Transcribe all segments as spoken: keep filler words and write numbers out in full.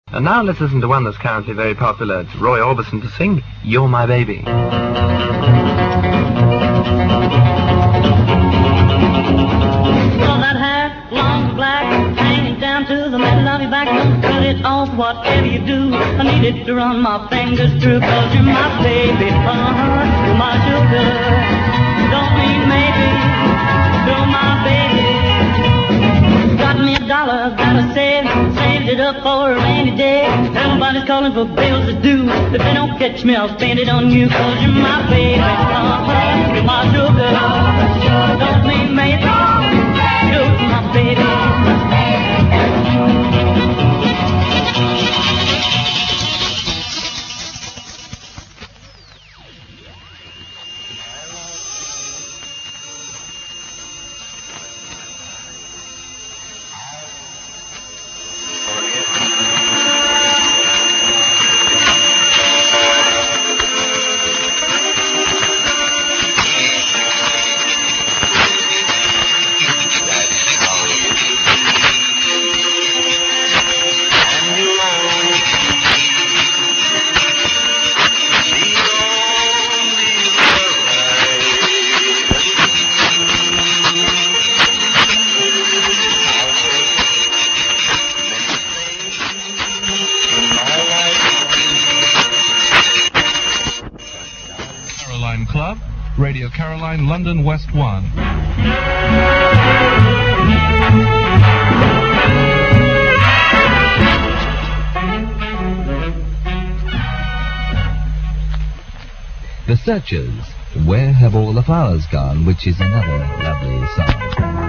And now let's listen to one that's currently very popular. It's Roy Orbison to sing You're My Baby. To the middle of your back, don't cut it off, whatever you do. I need it to run my fingers through, cause you're my baby, uh-huh, you're my sugar. Don't need maybe, you're my baby. Got me a dollar, gotta save, saved it up for a rainy day. Everybody's calling for bills to do. If they don't catch me, I'll spend it on you, cause you're my baby, uh-huh, you're my sugar. Don't need maybe, you're my baby. Club, Radio Caroline, London, West one. The Searchers, Where Have All the Flowers Gone, which is another lovely song.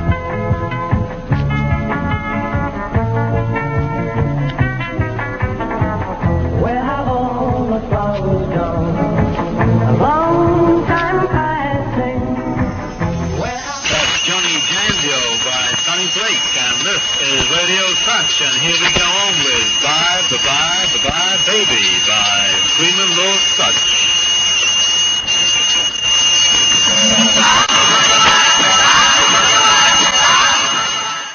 Where have all the flowers gone? A long time passing. That's Johnny Jandio by Sonny Blake, and this is Radio Touch, and here we go on with Bye, Bye, Bye, Bye, Baby by Freeman Lord Such.